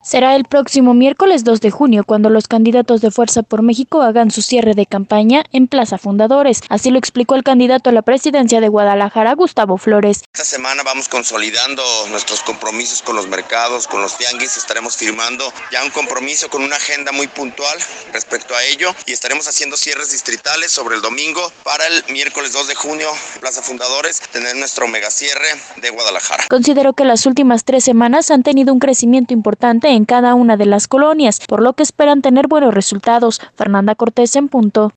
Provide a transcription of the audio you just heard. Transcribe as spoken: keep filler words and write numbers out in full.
Será el próximo miércoles dos de junio cuando los candidatos de Fuerza por México hagan su cierre de campaña en Plaza Fundadores. Así lo explicó el candidato a la presidencia de Guadalajara, Gustavo Flores. Esta semana vamos consolidando nuestros compromisos con los mercados, con los tianguis. Estaremos firmando ya un compromiso con una agenda muy puntual respecto a ello y estaremos haciendo cierres distritales sobre el domingo para el miércoles dos de junio, Plaza Fundadores, tener nuestro megacierre de Guadalajara. Consideró que las últimas tres semanas han tenido un crecimiento importante en cada una de las colonias, por lo que esperan tener buenos resultados. Fernanda Cortés en punto.